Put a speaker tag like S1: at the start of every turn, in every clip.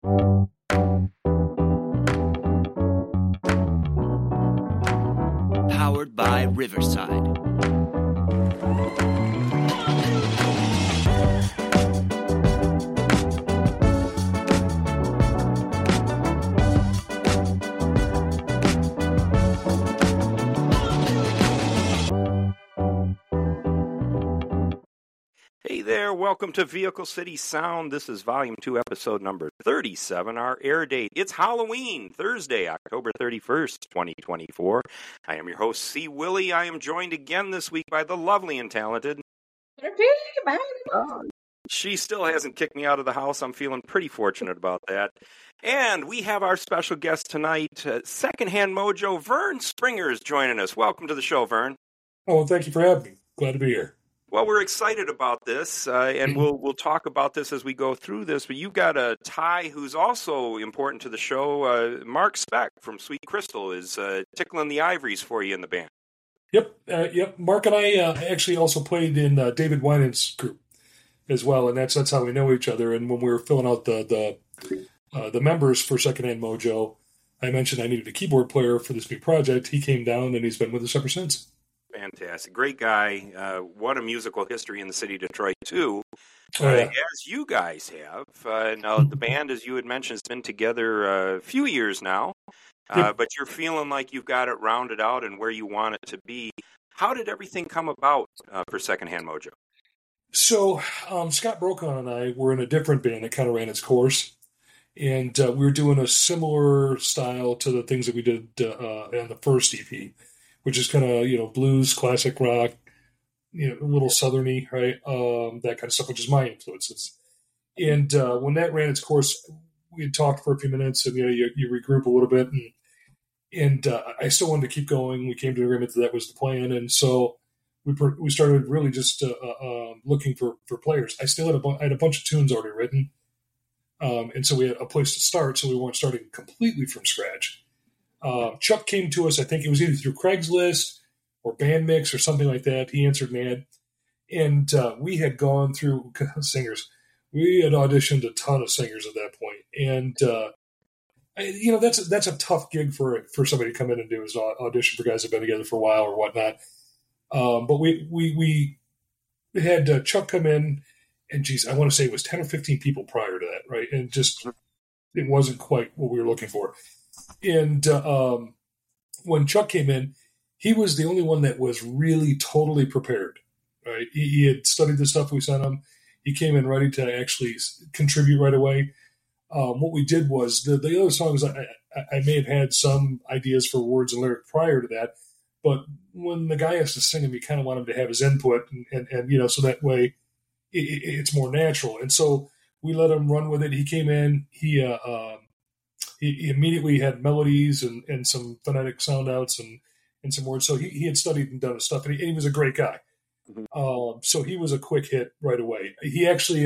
S1: Powered by Riverside.
S2: Hey there, welcome to Vehicle City Sound. This is Volume 2, Episode number 37, our air date. It's Halloween, Thursday, October 31st, 2024. I am your host, C. Willie. I am joined again this week by the lovely and talented... She still hasn't kicked me out of the house. I'm feeling pretty fortunate about that. And we have our special guest tonight, Secondhand Mojo, Vern Springer is joining us. Welcome to the show, Vern.
S3: Oh, thank you for having me. Glad to be here.
S2: Well, we're excited about this, and we'll talk about this as we go through this. But you've got a Ty who's also important to the show. Mark Speck from Sweet Crystal is tickling the ivories for you in the band.
S3: Yep. Mark and I actually also played in David Winans' group as well, and that's how we know each other. And when we were filling out the members for Secondhand Mojo, I mentioned I needed a keyboard player for this new project. He came down, and he's been with us ever since.
S2: Fantastic. Great guy. What a musical history in the city of Detroit, too.
S3: Yeah.
S2: As you guys have. Now, the band, as you had mentioned, has been together a few years now, but you're feeling like you've got it rounded out and where you want it to be. How did everything come about for Secondhand Mojo? So,
S3: Scott Brokaw and I were in a different band that kind of ran its course, and we were doing a similar style to the things that we did on the first EP, which is kind of, blues, classic rock, a little southerny, right? That kind of stuff, which is my influences. And when that ran its course, we had talked for a few minutes, and you regroup a little bit, and I still wanted to keep going. We came to an agreement that was the plan, and so we started really just looking for players. I still had a bunch of tunes already written, and so we had a place to start, so we weren't starting completely from scratch. Chuck came to us, I think it was either through Craigslist or Bandmix or something like that. He answered an ad, and we had gone through singers. We had auditioned a ton of singers at that point, and that's a tough gig for somebody to come in and do, is audition for guys that have been together for a while or whatnot. But we had Chuck come in, and geez, I want to say it was 10 or 15 people prior to that, right? And just it wasn't quite what we were looking for. And when Chuck came in, he was the only one that was really totally prepared, right? He had studied the stuff we sent him. He came in ready to actually contribute right away. What we did was the other songs, I may have had some ideas for words and lyric prior to that, but when the guy has to sing them, you kind of want him to have his input, and so that way it's more natural. And so we let him run with it. He came in, he immediately had melodies and some phonetic sound outs and some words. So he had studied and done his stuff, and he was a great guy. Mm-hmm. So he was a quick hit right away. He actually,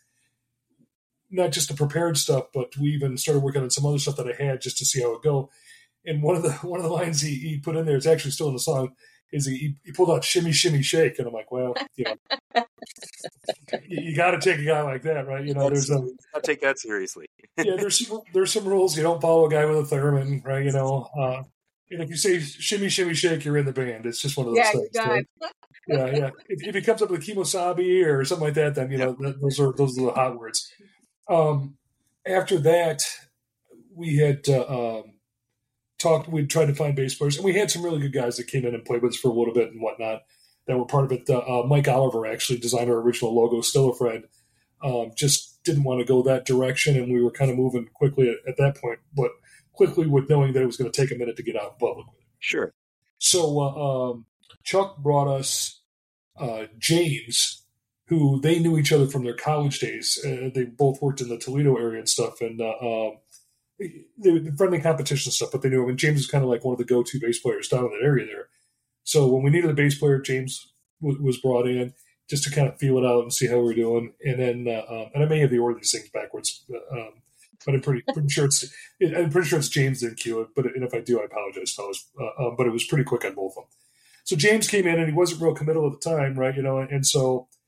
S3: not just the prepared stuff, but we even started working on some other stuff that I had just to see how it would go. And one of the lines he put in there, it's actually still in the song, is he pulled out "Shimmy, Shimmy, Shake," and I'm like, well, you got to take a guy like that, right?
S2: I'll take that seriously.
S3: Yeah, there's some rules. You don't follow a guy with a theremin, right? And if you say "Shimmy, Shimmy, Shake," you're in the band. It's just one of those things. Right? Yeah. If he comes up with "Kimosabi" or something like that, then those are the hot words. After that, we had talked. We tried to find bass players, and we had some really good guys that came in and played with us for a little bit and whatnot that were part of it. Mike Oliver actually designed our original logo, Still a Friend. Just didn't want to go that direction, and we were kind of moving quickly at that point, but quickly with knowing that it was going to take a minute to get out in public.
S2: Sure.
S3: So Chuck brought us James, who they knew each other from their college days. They both worked in the Toledo area and stuff, and they were friendly competition stuff, but they knew him. And James was kind of like one of the go-to bass players down in that area there. So when we needed a bass player, James was brought in just to kind of feel it out and see how we were doing. And then, and I may have the order of these things backwards, but I'm pretty sure it's James didn't cue it. And if I do, I apologize, fellas. But it was pretty quick on both of them. So James came in and he wasn't real committal at the time, right? And so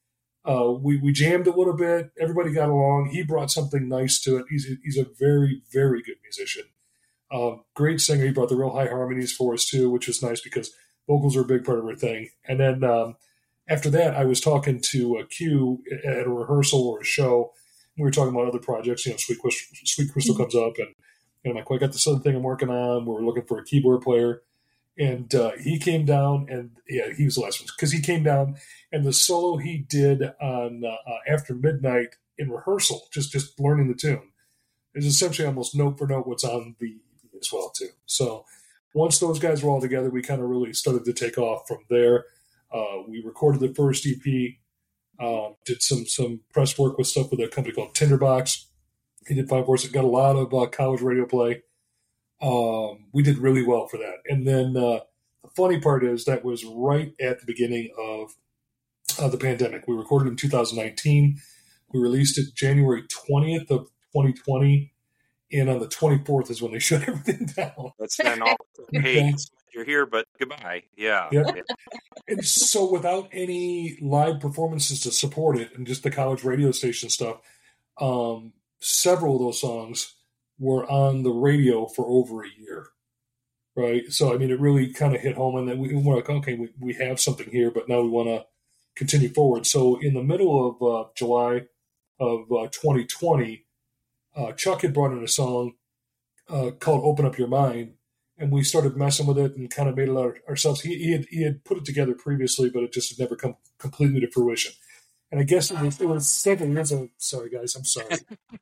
S3: We jammed a little bit. Everybody got along. He brought something nice to it. He's a very, very good musician. Great singer. He brought the real high harmonies for us too, which was nice because vocals are a big part of our thing. And then after that, I was talking to Q at a rehearsal or a show. We were talking about other projects. Sweet Crystal comes up, and I'm like, well, I got this other thing I'm working on. We're looking for a keyboard player. And he came down, and he was the last one because he came down, and the solo he did on After Midnight in rehearsal, just learning the tune, is essentially almost note for note what's on the EP as well too. So once those guys were all together, we kind of really started to take off from there. We recorded the first EP, did some press work with stuff with a company called Tinderbox. He did fine for us. It got a lot of college radio play. We did really well for that. And then the funny part is that was right at the beginning of the pandemic. We recorded in 2019. We released it January 20th of 2020. And on the 24th is when they shut everything down.
S2: That's then all. Hey, you're here, but goodbye. Yeah.
S3: And so without any live performances to support it and just the college radio station stuff, several of those songs were on the radio for over a year, right? So, I mean, it really kind of hit home, and then we were like, okay, we have something here, but now we want to continue forward. So in the middle of July of 2020, Chuck had brought in a song called Open Up Your Mind, and we started messing with it and kind of made it out ourselves. He had put it together previously, but it just had never come completely to fruition. And I guess it was 7 years ago. Sorry, guys, I'm sorry.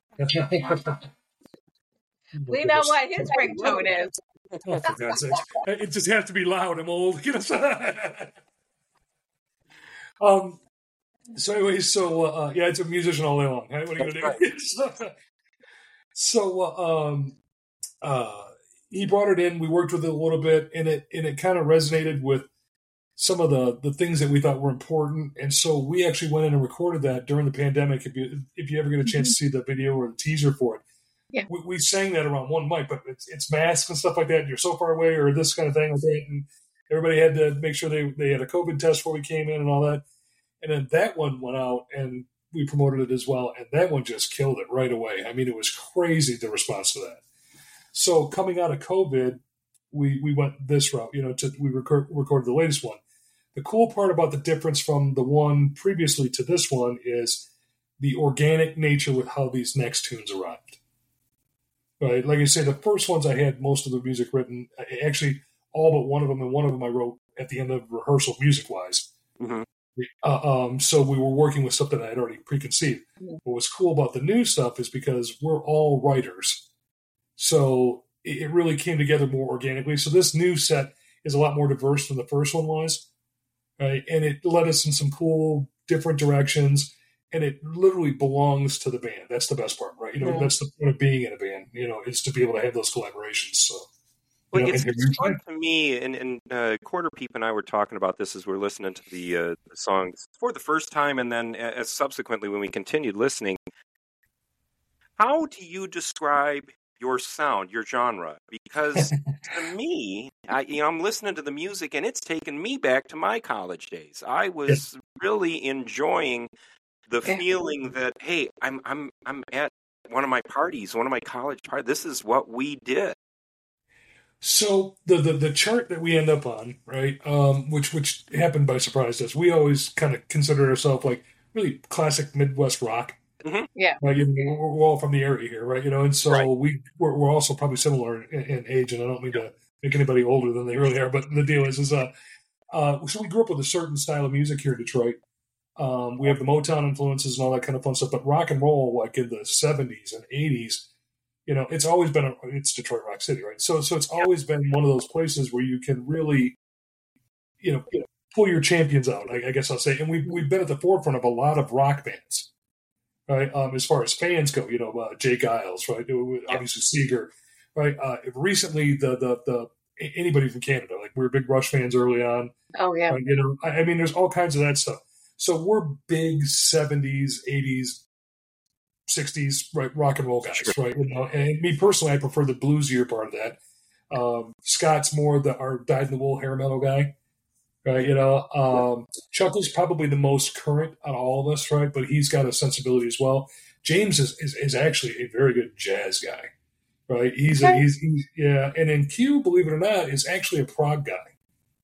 S4: We know what his ringtone is.
S3: Oh, for God's sake. It just has to be loud. I'm old. So anyways, yeah, it's a musician all day long. What are you going to do? So he brought it in. We worked with it a little bit, and it kind of resonated with some of the things that we thought were important. And so we actually went in and recorded that during the pandemic. If you ever get a chance to see the video or the teaser for it,
S4: yeah,
S3: we sang that around one mic, but it's masks and stuff like that. And you're so far away, or this kind of thing. And everybody had to make sure they had a COVID test before we came in and all that. And then that one went out, and we promoted it as well. And that one just killed it right away. I mean, it was crazy, the response to that. So coming out of COVID, we went this route. We recorded the latest one. The cool part about the difference from the one previously to this one is the organic nature with how these next tunes arrived. Right, like I say, the first ones I had most of the music written. Actually, all but one of them, and one of them I wrote at the end of rehearsal, music-wise. Mm-hmm. So we were working with stuff that I had already preconceived. Mm-hmm. What was cool about the new stuff is because we're all writers, so it really came together more organically. So this new set is a lot more diverse than the first one was, right? And it led us in some cool, different directions. And it literally belongs to the band. That's the best part, right? That's the point of being in a band, is to be able to have those collaborations. So,
S2: well, it's fun to me, and Quarter Peep and I were talking about this as we're listening to the songs for the first time, and then as subsequently when we continued listening. How do you describe your sound, your genre? Because to me, I'm listening to the music, and it's taken me back to my college days. I was really enjoying the feeling that, hey, I'm at one of my parties, one of my college parties. This is what we did.
S3: So the chart that we end up on, right, which happened by surprise to us. We always kind of considered ourselves like really classic Midwest rock.
S4: Mm-hmm. Yeah,
S3: right? We're all from the area here, right? And so we're also probably similar in age. And I don't mean to make anybody older than they really are, but the deal is so we grew up with a certain style of music here in Detroit. We have the Motown influences and all that kind of fun stuff, but rock and roll, like in the 70s and 80s, it's always been it's Detroit Rock City, right? So it's always been one of those places where you can really, pull your champions out, I guess I'll say. And we've been at the forefront of a lot of rock bands, right? As far as fans go, Jay Giles, right? Obviously Seeger, right? Recently, the anybody from Canada, like we were big Rush fans early on.
S4: Oh yeah.
S3: I mean, there's all kinds of that stuff. So we're big 70s, 80s, 60s, right, rock and roll guys, sure. Right? And me personally, I prefer the bluesier part of that. Scott's more our dyed-in-the-wool hair metal guy, right? Chuck is probably the most current on all of us, right? But he's got a sensibility as well. James is actually a very good jazz guy, right? He's and then Q, believe it or not, is actually a prog guy.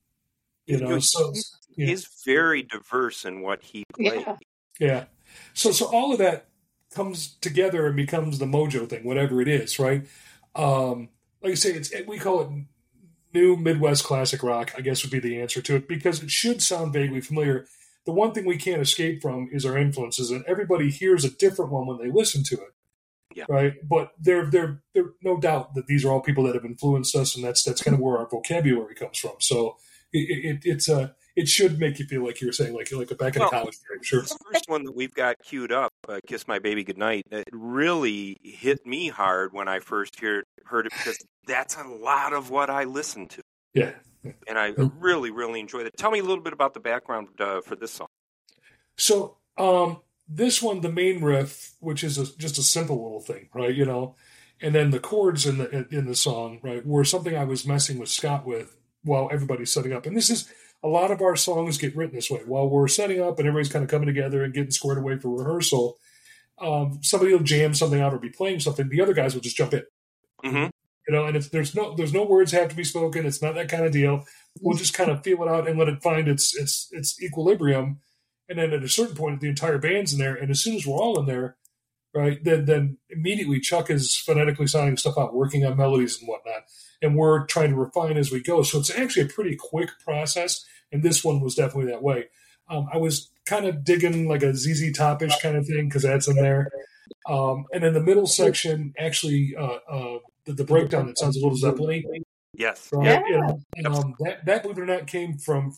S2: He's very diverse in what he plays.
S3: Yeah. So all of that comes together and becomes the Mojo thing, whatever it is, right? Like I say, we call it new Midwest classic rock, I guess would be the answer to it, because it should sound vaguely familiar. The one thing we can't escape from is our influences, and everybody hears a different one when they listen to it, right? But there no doubt that these are all people that have influenced us, and that's kind of where our vocabulary comes from. So it should make you feel like you were saying, like back in the college period. Sure.
S2: The first one that we've got queued up, "Kiss My Baby Goodnight," it really hit me hard when I first heard it, because that's a lot of what I listen to.
S3: Yeah.
S2: And I really, really enjoyed it. Tell me a little bit about the background for this song.
S3: So this one, the main riff, which is just a simple little thing, right? And then the chords in the song, right, were something I was messing with Scott with while everybody's setting up. And this is, a lot of our songs get written this way. While we're setting up and everybody's kind of coming together and getting squared away for rehearsal, somebody will jam something out or be playing something. The other guys will just jump in.
S2: Mm-hmm.
S3: And there's no words have to be spoken. It's not that kind of deal. We'll just kind of feel it out and let it find its equilibrium. And then at a certain point, the entire band's in there. And as soon as we're all in there, right, then immediately Chuck is phonetically sounding stuff out, working on melodies and whatnot. And we're trying to refine as we go. So it's actually a pretty quick process. And this one was definitely that way. I was kind of digging like a ZZ Top-ish kind of thing, because that's in there. And then the middle section, actually, the breakdown that sounds a little Zeppelin-y.
S2: Yes.
S3: Right? That, believe it or not, came from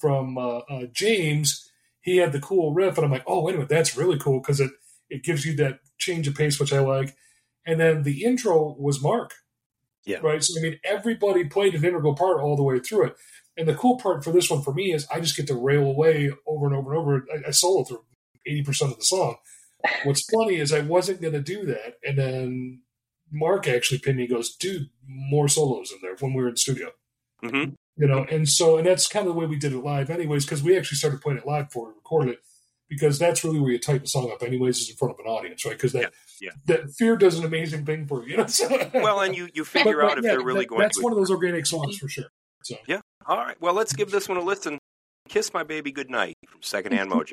S3: James. He had the cool riff, and I'm like, oh, wait a minute, that's really cool, because it gives you that change of pace, which I like. And then the intro was Mark.
S2: Yeah. Right.
S3: So, everybody played an integral part all the way through it. And the cool part for this one for me is I just get to rail away over and over and over. I solo through 80% of the song. What's funny is I wasn't going to do that. And then Mark actually pinned me and goes, dude, more solos in there when we were in the studio.
S2: Mm-hmm.
S3: And that's kind of the way we did it live anyways, because we actually started playing it live before we recorded it, because that's really where you tighten the song up anyways, is in front of an audience, right? Because that fear does an amazing thing for you.
S2: Well, and you figure out if they're really going to.
S3: That's one of those organic songs for sure. So.
S2: Yeah. All right. Well, let's give this one a listen. "Kiss My Baby Goodnight" from Secondhand Mojo.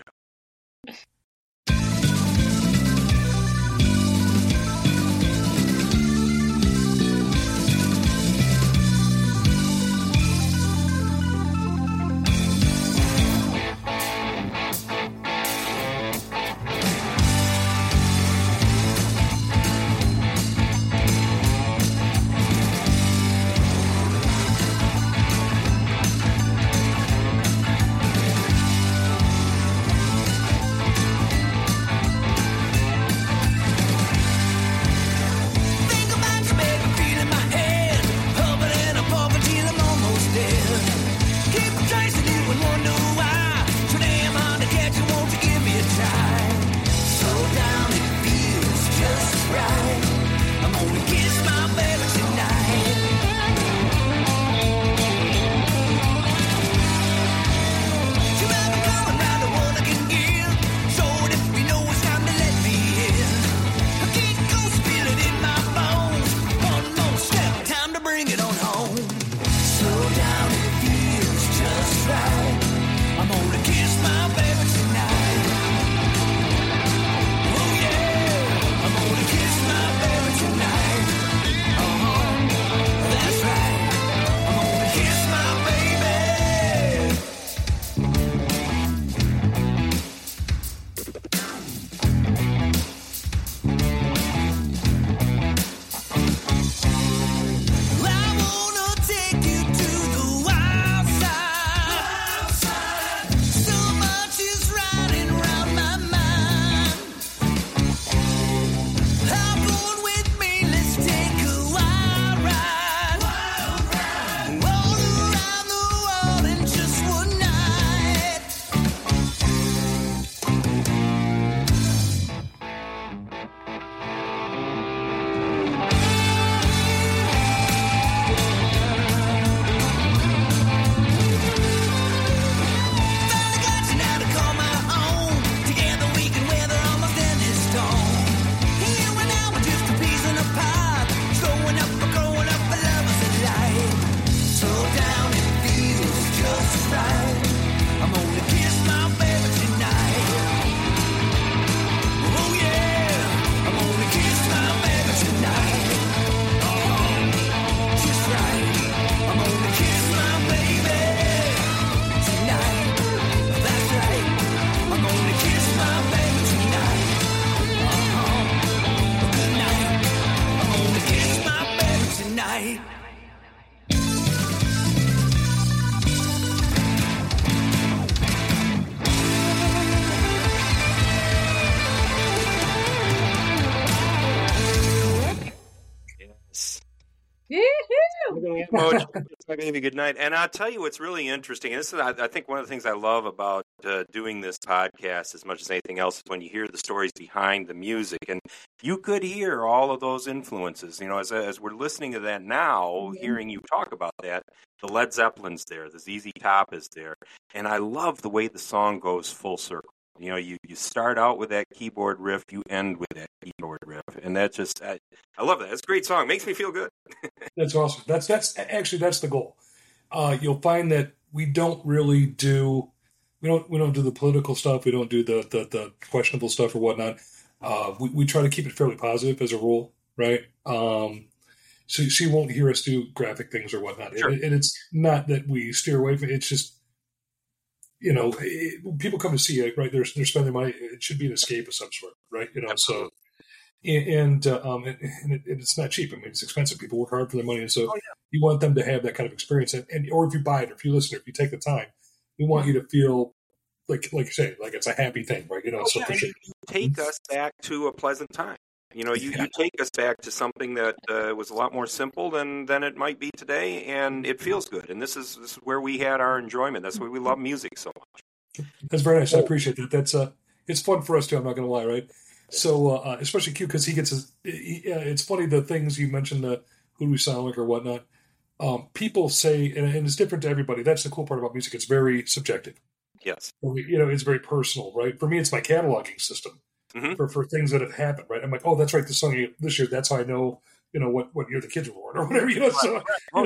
S2: Mojo, it's not going to be a good night. And I'll tell you what's really interesting. And this is, I think, one of the things I love about doing this podcast as much as anything else is when you hear the stories behind the music. And you could hear all of those influences. You know, as we're listening to that now, hearing you talk about that, the Led Zeppelin's there, the ZZ Top is there. And I love the way the song goes full circle. You know, you start out with that keyboard riff, you end with that keyboard riff, and that just I love that. It's a great song. Makes me feel good.
S3: That's awesome. That's actually that's the goal. You'll find that we don't really do we don't do the political stuff. We don't do the questionable stuff or whatnot. We try to keep it fairly positive as a rule, right? So you won't hear us do graphic things or whatnot.
S2: Sure.
S3: And it's not that we steer away from it. It's just, you know, people come to see it, right? They're spending money. It should be an escape of some sort, right? You know,
S2: Absolutely.
S3: so it's not cheap. I mean, it's expensive. People work hard for their money, and so you want them to have that kind of experience. And or if you buy it, or if you listen, or if you take the time, we want you to feel like you say, like it's a happy thing, right? You know, so
S2: You take us back to a pleasant time. You know, you take us back to something that was a lot more simple than it might be today, and it feels good. And this is where we had our enjoyment. That's why we love music so much.
S3: That's very nice. I appreciate that. That's it's fun for us too. I'm not going to lie, right? So especially Q, because he gets his. It's funny the things you mentioned, who do we sound like or whatnot. People say, and it's different to everybody. That's the cool part about music. It's very subjective.
S2: Yes.
S3: You know, it's very personal, right? For me, it's my cataloging system. For things that have happened, right? I'm like, oh, that's right, the song this year. That's how I know, you know, what year the kids were born or whatever, you know. So,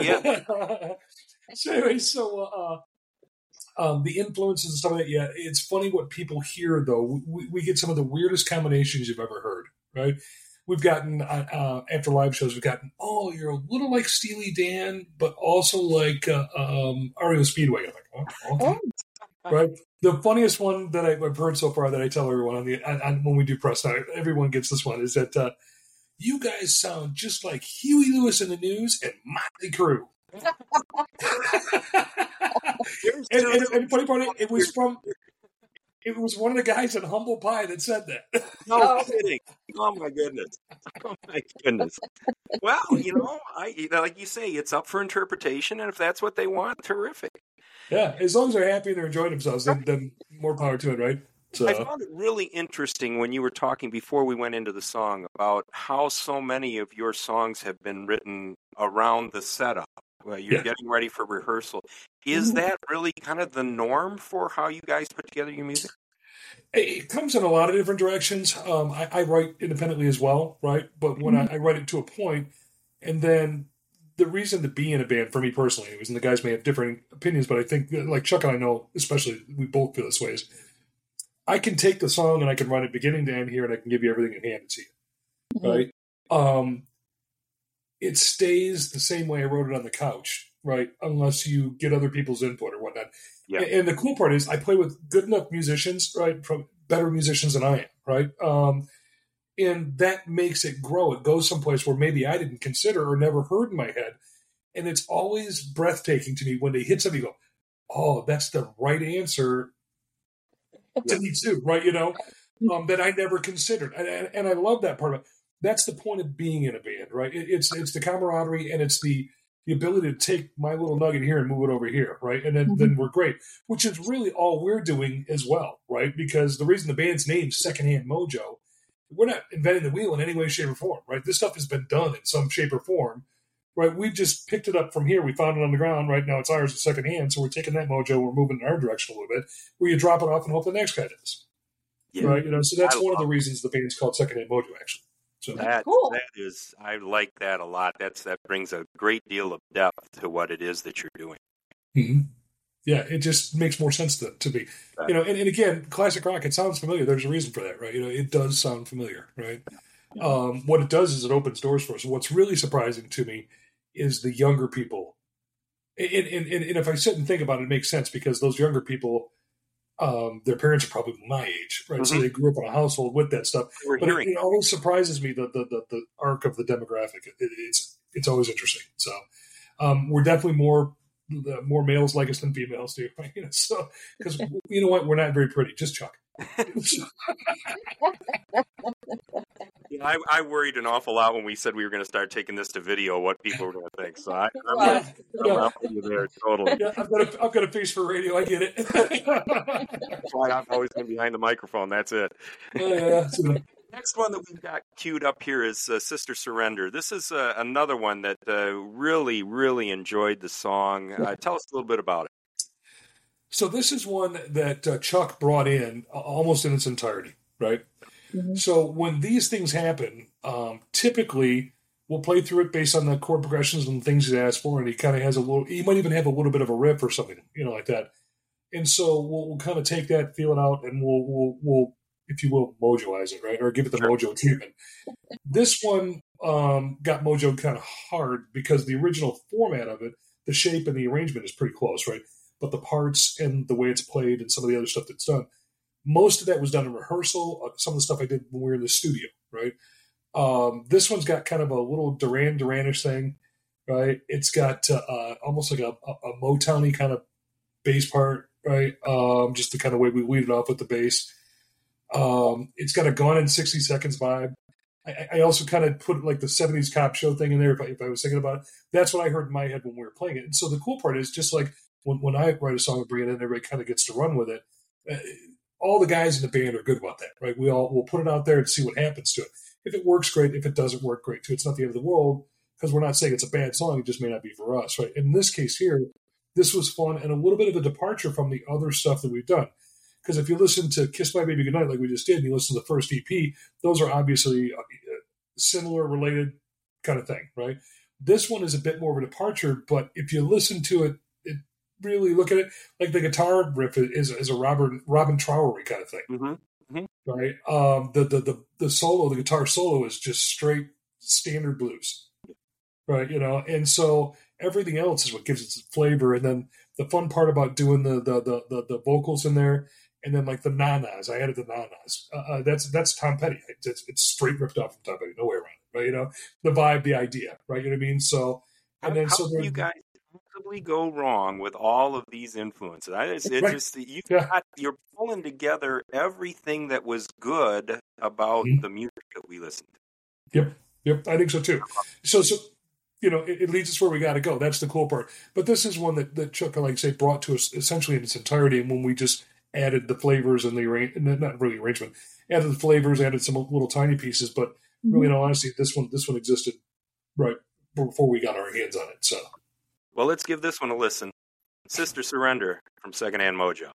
S3: so anyway, the influences and stuff like that. Yeah, it's funny what people hear though. We get some of the weirdest combinations you've ever heard, right? We've gotten after live shows, we've gotten, oh, you're a little like Steely Dan, but also like REO Speedwagon. I'm like, oh, okay. Right. The funniest one that I've heard so far that I tell everyone on when we do press night, everyone gets this one, is that you guys sound just like Huey Lewis in the News and Motley Crue. and funny part, it was one of the guys at Humble Pie that said that.
S2: No kidding. Oh my goodness. Oh my goodness. Well, you know, like you say, it's up for interpretation, and if that's what they want, terrific.
S3: Yeah, as long as they're happy and they're enjoying themselves, then more power to it, right? So
S2: I found it really interesting when you were talking before we went into the song about how so many of your songs have been written around the setup. You're getting ready for rehearsal. Is that really kind of the norm for how you guys put together your music?
S3: It comes in a lot of different directions. I write independently as well, right? But when I write it to a point, and then the reason to be in a band, for me personally, anyways, and the guys may have different opinions, but I think, like Chuck and I know, especially, we both feel this way, is I can take the song and I can run it beginning to end here, and I can give you everything in hand to you, right? It stays the same way I wrote it on the couch, right? Unless you get other people's input or whatnot. Yeah. And the cool part is I play with good enough musicians, right? From better musicians than I am, right? And that makes it grow. It goes someplace where maybe I didn't consider or never heard in my head. And it's always breathtaking to me when they hit something, you go, oh, that's the right answer to me too, right? You know, that I never considered. And I love that part of it. That's the point of being in a band, right? It's the camaraderie, and it's the ability to take my little nugget here and move it over here, right? And then we're great, which is really all we're doing as well, right? Because the reason the band's name's Secondhand Mojo, we're not inventing the wheel in any way, shape, or form, right? This stuff has been done in some shape or form, right? We've just picked it up from here. We found it on the ground. Right now it's ours, it's secondhand. So we're taking that mojo, we're moving in our direction a little bit, where you drop it off and hope the next guy does. Yeah. Right? You know, so that's one of the reasons the band's called Secondhand Mojo, actually. So
S2: cool. I like that a lot. That brings a great deal of depth to what it is that you're doing.
S3: Mm-hmm. Yeah, it just makes more sense to be. You know, and again, classic rock, it sounds familiar. There's a reason for that, right? You know, it does sound familiar, right? What it does is it opens doors for us. What's really surprising to me is the younger people. And if I sit and think about it, it makes sense, because those younger people, their parents are probably my age, right? So they grew up in a household with that stuff. But it always surprises me, the arc of the demographic. It's always interesting. So we're definitely more males like us than females do, right? You know, so because you know what, we're not very pretty. Just Chuck.
S2: Yeah, I worried an awful lot when we said we were going to start taking this to video, what people were going to think. So I'm with you there, totally.
S3: Yeah, I've got a face for radio. I get it.
S2: That's why I'm always going behind the microphone. That's it.
S3: Yeah.
S2: Next one that we've got queued up here is Sister Surrender. This is another one that really, really enjoyed the song. Tell us a little bit about it.
S3: So this is one that Chuck brought in almost in its entirety, right? Mm-hmm. So when these things happen, typically we'll play through it based on the chord progressions and things he's asked for, and he kind of has he might even have a little bit of a riff or something, like that. And so we'll kind of take that, feel it out, and we'll if you will, mojoize it, right? Or give it the mojo treatment. This one got mojo kind of hard because the original format of it, the shape and the arrangement is pretty close, right? But the parts and the way it's played and some of the other stuff that's done, most of that was done in rehearsal. Some of the stuff I did when we were in the studio, right? This one's got kind of a little Duran Duranish thing, right? It's got almost like a Motown-y kind of bass part, right? Just the kind of way we lead it off with the bass. It's got a Gone in 60 Seconds vibe. I also kind of put like the 70s cop show thing in there if I was thinking about it. That's what I heard in my head when we were playing it. And so the cool part is just like when I write a song and bring it in, everybody kind of gets to run with it. All the guys in the band are good about that, right? We'll put it out there and see what happens to it. If it works, great. If it doesn't work, great too. It's not the end of the world because we're not saying it's a bad song. It just may not be for us, right? In this case here, this was fun and a little bit of a departure from the other stuff that we've done. Because if you listen to Kiss My Baby Goodnight like we just did, and you listen to the first EP, those are obviously similar, related kind of thing, right? This one is a bit more of a departure, but if you listen to it, really look at it, like the guitar riff is a Robin Trowery kind of thing, right? The solo, the guitar solo is just straight standard blues, right? And so everything else is what gives it flavor. And then the fun part about doing the vocals in there, and then like the na-nas, I added the na-nas. That's Tom Petty. It's straight ripped off from Tom Petty, no way around it, right? The vibe, the idea, right? You know what I mean? So, and then
S2: how can you guys possibly go wrong with all of these influences? You're pulling together everything that was good about the music that we listened to.
S3: Yep, I think so too. So it leads us where we got to go. That's the cool part. But this is one that Chuck, like I say, brought to us essentially in its entirety. And when we just added the flavors and not really arrangement, added the flavors, added some little tiny pieces. But really, in all honesty, this one existed right before we got our hands on it. So,
S2: well, let's give this one a listen. Sister Surrender from Secondhand Mojo.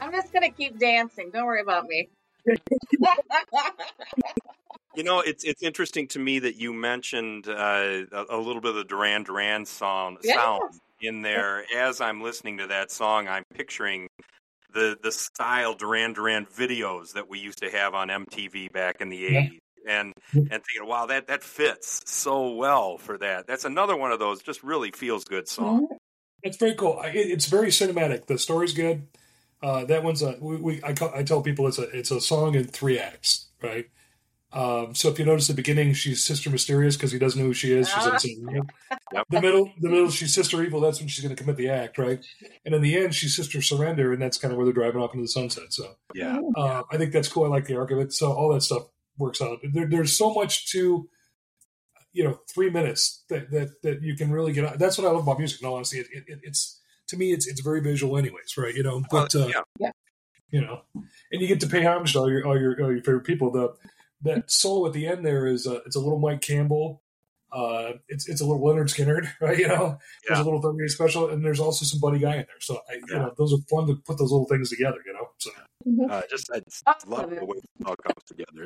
S4: I'm just going to keep dancing. Don't worry about me.
S2: You know, it's interesting to me that you mentioned a little bit of the Duran Duran sound in there. As I'm listening to that song, I'm picturing the style Duran Duran videos that we used to have on MTV back in the 80s. And thinking, wow, that fits so well for that. That's another one of those just really feels good songs.
S3: It's very cool. It's very cinematic. The story's good. That one's I tell people it's a song in 3 acts, right? So if you notice the beginning, she's Sister Mysterious because he doesn't know who she is. She's insane. Yep. The middle, she's Sister Evil. That's when she's going to commit the act, right? And in the end, she's Sister Surrender, and that's kind of where they're driving off into the sunset. So I think that's cool. I like the arc of it. So all that stuff works out. There's so much to 3 minutes that you can really get out. That's what I love about music. In all honesty, it's to me it's very visual, anyways, right? But and you get to pay homage to all your favorite people. That solo at the end there is it's a little Mike Campbell. It's a little Leonard Skinner, right? There's a little Thundergate special, and there's also some Buddy Guy in there. So those are fun to put those little things together. So
S2: I just love the way it all comes together.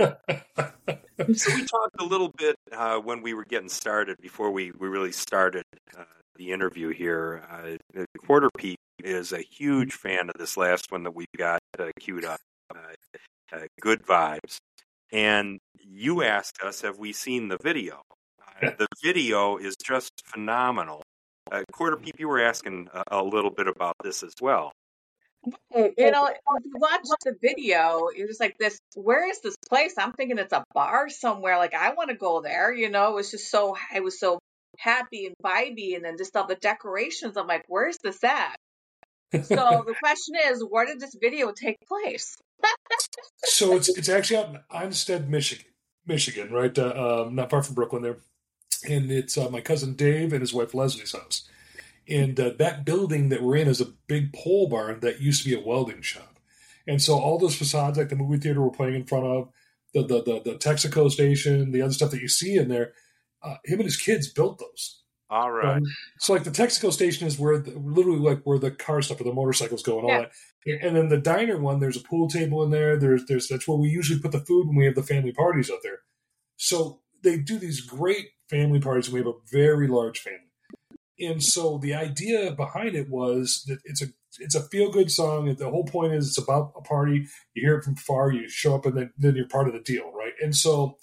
S2: So we talked a little bit when we were getting started before we really started the interview here. Quarter Peak is a huge fan of this last one that we've got queued up. Good Vibes. And you asked us, have we seen the video? The video is just phenomenal. Quarter Peep, you were asking a little bit about this as well.
S4: If you watch the video, you're just like, where is this place? I'm thinking it's a bar somewhere. Like, I want to go there. It was just I was so happy and vibey. And then just all the decorations. I'm like, where's this at? So the question is, where did this video take place?
S3: So it's actually out in Onstead, Michigan, right? Not far from Brooklyn there. And it's my cousin Dave and his wife Leslie's house. And that building that we're in is a big pole barn that used to be a welding shop. And so all those facades, like the movie theater we're playing in front of, the Texaco station, the other stuff that you see in there, him and his kids built those.
S2: All right.
S3: So like the Texaco station is literally where the car stuff or the motorcycles go and all that. And then the diner one, there's a pool table in there. That's where we usually put the food when we have the family parties out there. So they do these great family parties. And we have a very large family. And so the idea behind it was that it's a feel-good song. And the whole point is it's about a party. You hear it from far, you show up, and then you're part of the deal, right? And so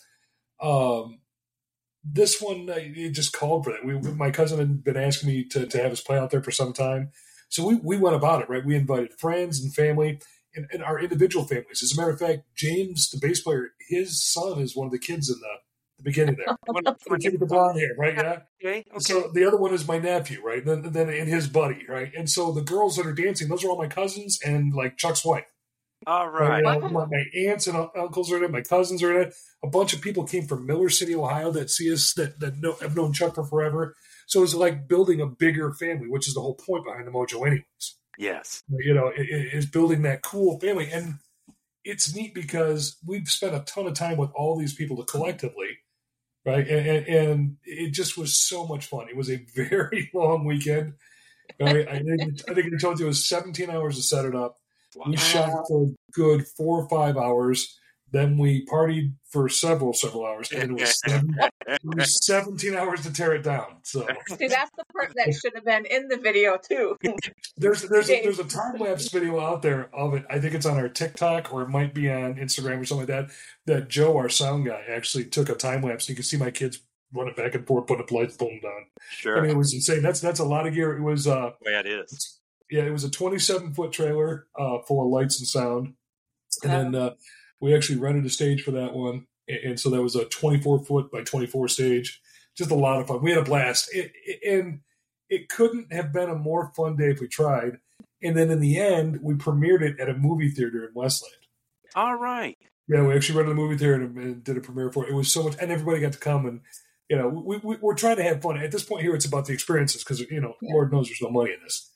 S3: this one, it just called for that. My cousin had been asking me to have us play out there for some time. So we went about it, right? We invited friends and family and our individual families. As a matter of fact, James, the bass player, his son is one of the kids in the beginning there. The kid with the blonde hair, right? Yeah. Okay. So the other one is my nephew, right? And then his buddy, right? And so the girls that are dancing, those are all my cousins and like Chuck's wife.
S2: All right.
S3: My aunts and uncles are in it. My cousins are in it. A bunch of people came from Miller City, Ohio that see us that have known Chuck for forever. So it's like building a bigger family, which is the whole point behind the Mojo anyways.
S2: Yes.
S3: It is building that cool family. And it's neat because we've spent a ton of time with all these people collectively, right? And it just was so much fun. It was a very long weekend. Right? I think I told you it was 17 hours to set it up. Wow. We shot for a good 4 or 5 hours. Then we partied for several hours, and it was 17 hours to tear it down. So,
S4: see, that's the part that should have been in the video too.
S3: There's a time lapse video out there of it. I think it's on our TikTok or it might be on Instagram or something like that. That Joe, our sound guy, actually took a time lapse. You can see my kids running back and forth, putting up lights, boom down.
S2: Sure,
S3: I mean it was insane. That's a lot of gear. It was
S2: yeah, it is.
S3: Yeah, it was a 27-foot trailer full of lights and sound, and then. We actually rented a stage for that one, and so that was a 24-foot by 24 stage. Just a lot of fun. We had a blast, and it couldn't have been a more fun day if we tried. And then in the end, we premiered it at a movie theater in Westland.
S2: All right.
S3: Yeah, we actually rented a movie theater and did a premiere for it. It was so much, and everybody got to come, and we're trying to have fun. At this point here, it's about the experiences because Lord knows there's no money in this.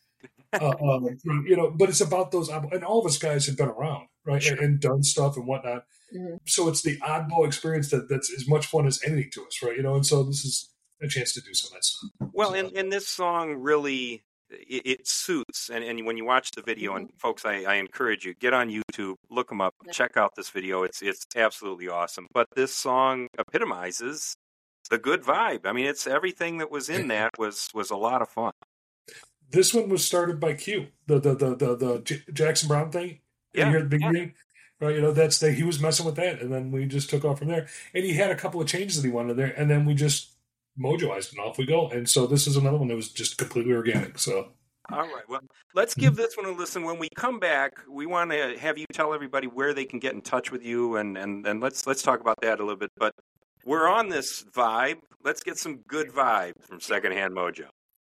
S3: But it's about those, and all of us guys have been around, right, sure. and done stuff and whatnot. Mm-hmm. So it's the oddball experience that's as much fun as anything to us, right? And so this is a chance to do some of that stuff.
S2: Well, and this song really it suits. And when you watch the video, and folks, I encourage you, get on YouTube, look them up, check out this video. It's absolutely awesome. But this song epitomizes the good vibe. I mean, it's everything that was in that was a lot of fun.
S3: This one was started by Q, the Jackson Brown thing.
S2: Yeah,
S3: Here at the beginning, right? He was messing with that, and then we just took off from there. And he had a couple of changes that he wanted there, and then we just mojoized and off we go. And so this is another one that was just completely organic. So.
S2: All right. Well, let's give this one a listen. When we come back, we want to have you tell everybody where they can get in touch with you, and let's talk about that a little bit. But we're on this vibe. Let's get some good vibes from Secondhand Mojo.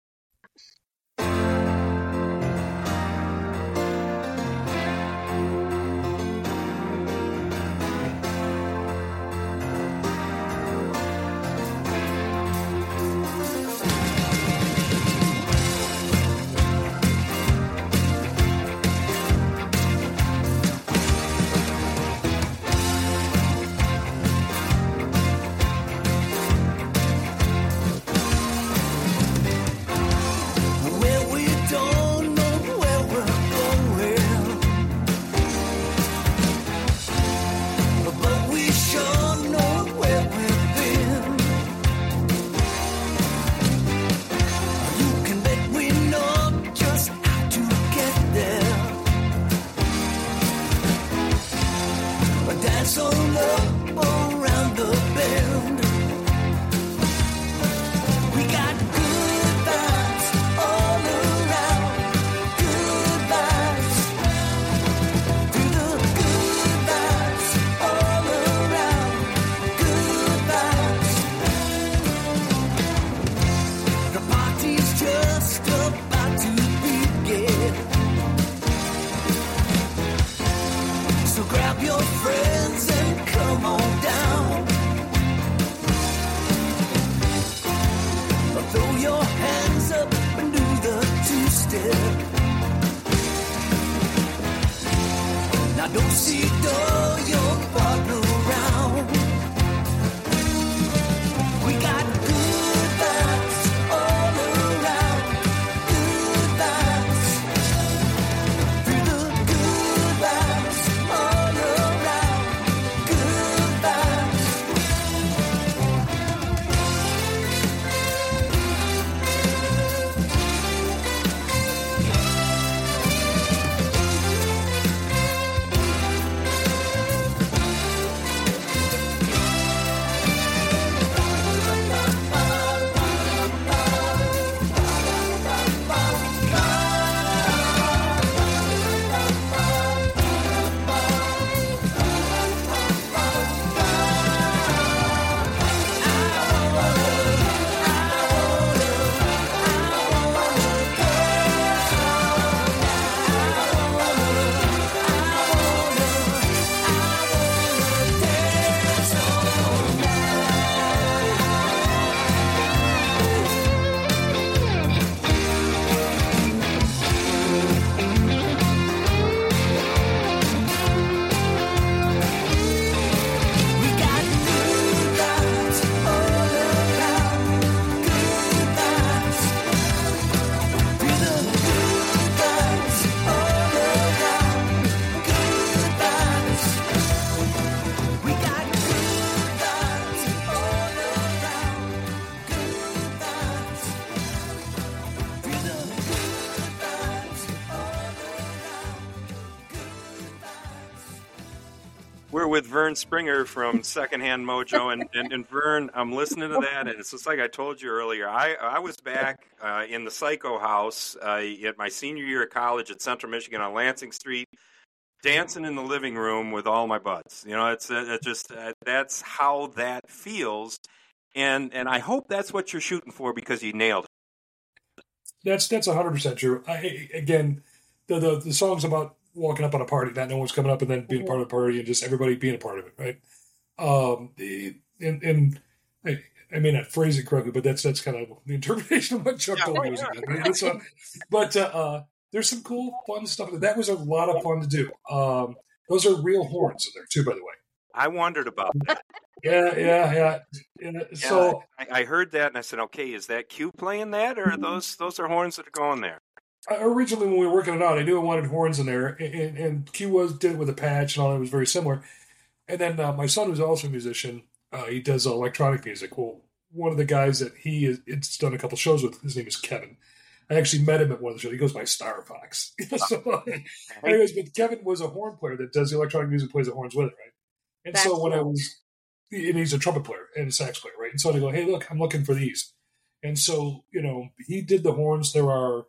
S2: We're with Vern Springer from Secondhand Mojo, and Vern, I'm listening to that, and it's just like I told you earlier. I was back in the Psycho House at my senior year of college at Central Michigan on Lansing Street, dancing in the living room with all my buds. You know, it's just that's how that feels, and I hope that's what you're shooting for because you nailed it.
S3: That's 100% true. Again, the song's about walking up on a party, not knowing what's coming up, and then being part of the party, and just everybody being a part of it, right? And I may not phrase it correctly, but that's kind of the interpretation of what Chuck told me. But there's some cool, fun stuff. That was a lot of fun to do. Those are real horns in there too, by the way.
S2: I wondered about that.
S3: Yeah. So
S2: I heard that, and I said, okay, is that Q playing that, or are those are horns that are going there?
S3: originally when we were working it out, I knew I wanted horns in there, and Q did it with a patch and all that. It was very similar. And then my son, who's also a musician, he does electronic music. Well, one of the guys that it's done a couple shows with, his name is Kevin. I actually met him at one of the shows. He goes by Star Fox. Anyways, but Kevin was a horn player that does the electronic music, plays the horns with it, right? And
S4: That's
S3: so when
S4: cool.
S3: and he's a trumpet player and a sax player, right? And so I go, hey, look, I'm looking for these. And so, he did the horns. There are,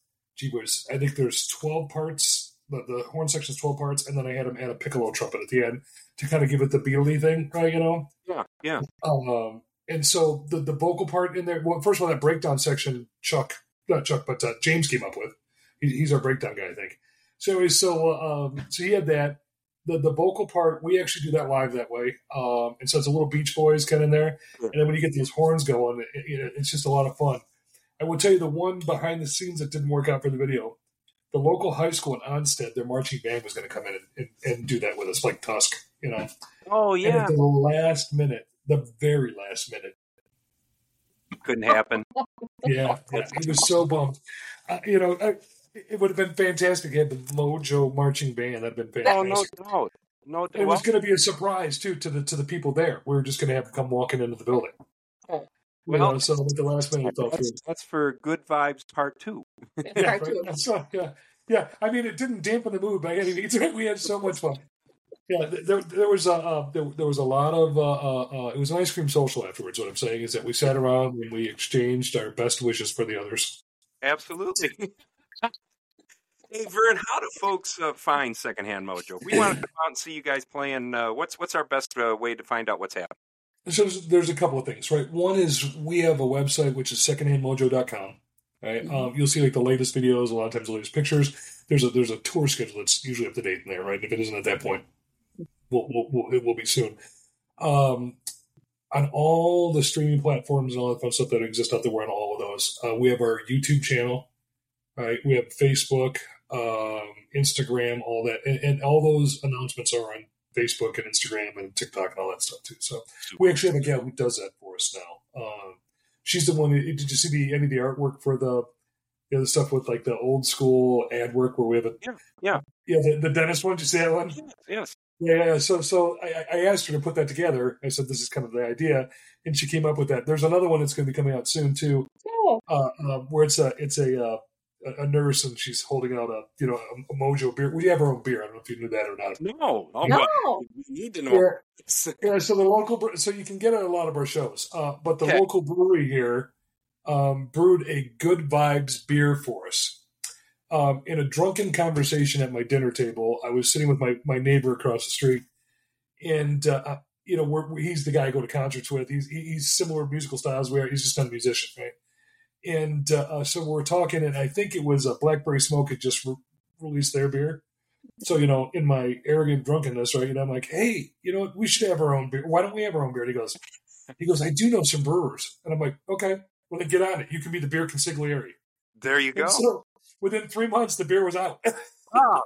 S3: I think there's 12 parts. The horn section is 12 parts, and then I had him add a piccolo trumpet at the end to kind of give it the Beatley thing, right?
S2: Yeah.
S3: And so the vocal part in there, well, first of all, that breakdown section, James came up with. He's our breakdown guy, I think. So anyways, so he had that. The vocal part, we actually do that live that way. And so it's a little Beach Boys kind of in there. And then when you get those horns going, it's just a lot of fun. I will tell you the one behind the scenes that didn't work out for the video. The local high school in Onstead, their marching band was going to come in and do that with us, like Tusk,
S2: Oh,
S3: And
S2: yeah.
S3: at the very last minute,
S2: Couldn't happen.
S3: yeah, he was so bummed. It would have been fantastic to have the Mojo marching band. That'd been
S2: Oh,
S3: fantastic.
S2: no doubt. No doubt.
S3: It was going to be a surprise too to the people there. We were just going to have them come walking into the building.
S2: Well,
S3: So at the last minute, we fell through.
S2: That's for Good Vibes Part 2.
S3: Yeah,
S4: Part
S3: right.
S4: two.
S3: So, yeah. I mean, it didn't dampen the mood by any means. We had so much fun. Yeah, there was a lot of it was an ice cream social afterwards. What I'm saying is that we sat around and we exchanged our best wishes for the others.
S2: Absolutely. Hey, Vern, how do folks find Secondhand Mojo? We want to come out and see you guys playing. What's our best way to find out what's happening?
S3: So there's a couple of things, right? One is we have a website, which is secondhandmojo.com. Right? You'll see like the latest videos, a lot of times the latest pictures. There's a tour schedule that's usually up to date in there, right? If it isn't at that point, it will be soon. On all the streaming platforms and all that fun stuff that exist out there, we're on all of those. We have our YouTube channel, right? We have Facebook, Instagram, all that, and all those announcements are on Facebook and Instagram and TikTok and all that stuff too. So we actually have a gal who does that for us now. She's the one. Did you see any of the artwork for the stuff with like the old school ad work where we have the dentist one? Did you see that one?
S2: Yes.
S3: Yeah. So I asked her to put that together. I said this is kind of the idea, and she came up with that. There's another one that's going to be coming out soon too, where it's a nurse and she's holding out a Mojo beer. We have our own beer. I don't know if you knew that or not.
S2: No.
S4: No.
S2: We need to know.
S3: Yeah. So the local, so you can get it at a lot of our shows, but the local brewery here brewed a Good Vibes beer for us. In a drunken conversation at my dinner table, I was sitting with my neighbor across the street, and he's the guy I go to concerts with. He's similar musical styles. He's just not a musician, right? And so we're talking, and I think it was Blackberry Smoke had just released their beer. So, in my arrogant drunkenness, right, I'm like, hey, we should have our own beer. Why don't we have our own beer? And he goes, I do know some brewers. And I'm like, okay, well, then get on it. You can be the beer consigliere.
S2: There you go.
S3: And so within 3 months, the beer was out.
S2: Oh.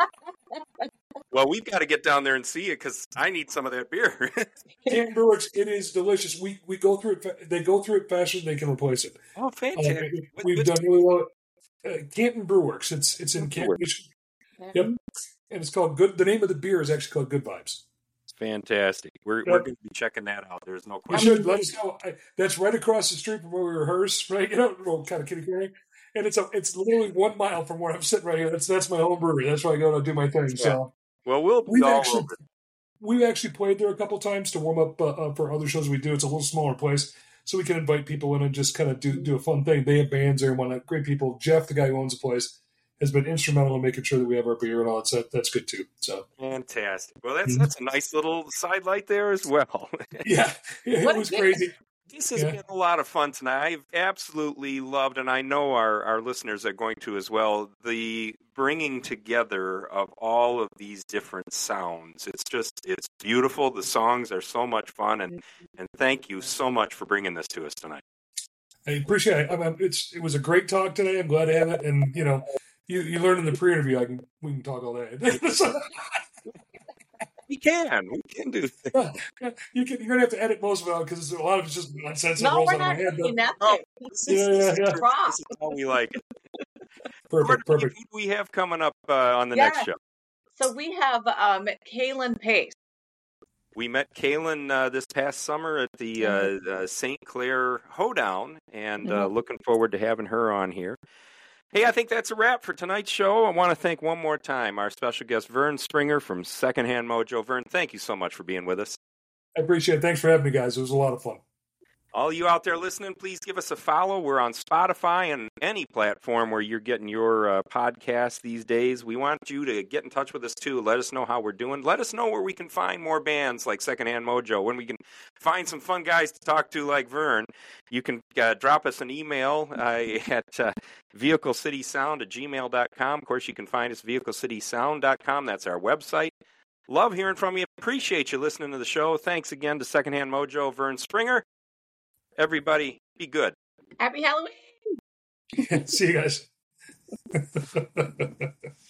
S2: Well, we've got to get down there and see it because I need some of that beer.
S3: Canton Brewworks, it is delicious. We go through it. They go through it faster than they can replace it.
S2: Oh, fantastic!
S3: We've done really well. Canton Brewworks. It's in Canton, Michigan. Yep, and it's called Good. The name of the beer is actually called Good Vibes.
S2: Fantastic. We're going to be checking that out. There's no
S3: You
S2: question.
S3: should let us know. That's right across the street from where we rehearse. Right, kind of kitty corner. And it's literally 1 mile from where I'm sitting right here. That's my home brewery. That's where I go to do my thing. So.
S2: Well, we'll be all over.
S3: We've actually played there a couple times to warm up for other shows we do. It's a little smaller place, so we can invite people in and just kind of do a fun thing. They have bands there and whatnot. Great people. Jeff, the guy who owns the place, has been instrumental in making sure that we have our beer and all that. That's good too. So
S2: fantastic. Well, that's a nice little sidelight there as well.
S3: Yeah, it was crazy.
S2: This has been a lot of fun tonight. I've absolutely loved, and I know our listeners are going to as well, the bringing together of all of these different sounds. It's beautiful. The songs are so much fun, and thank you so much for bringing this to us tonight.
S3: I appreciate it. It was a great talk today. I'm glad to have it, and you learned in the pre-interview we can talk all day.
S2: We can do that.
S3: You're gonna have to edit most of it out because a lot of it's just nonsense.
S4: No,
S3: rolls
S4: we're
S3: out of my
S4: not
S3: head.
S4: editing nothing.
S2: This is how we like it.
S3: Perfect.
S2: Who do we have coming up on the next show?
S4: So we have Kaylin Pace.
S2: We met Kaylin this past summer at the St. Clair Hoedown, and looking forward to having her on here. Hey, I think that's a wrap for tonight's show. I want to thank one more time our special guest, Vern Springer from Secondhand Mojo. Vern, thank you so much for being with us.
S3: I appreciate it. Thanks for having me, guys. It was a lot of fun.
S2: All you out there listening, please give us a follow. We're on Spotify and any platform where you're getting your podcast these days. We want you to get in touch with us, too. Let us know how we're doing. Let us know where we can find more bands like Secondhand Mojo, when we can find some fun guys to talk to like Vern. You can drop us an email at vehiclecitysound@gmail.com. Of course, you can find us at vehiclecitysound.com. That's our website. Love hearing from you. Appreciate you listening to the show. Thanks again to Secondhand Mojo, Vern Springer. Everybody, be good.
S4: Happy Halloween.
S3: See you guys.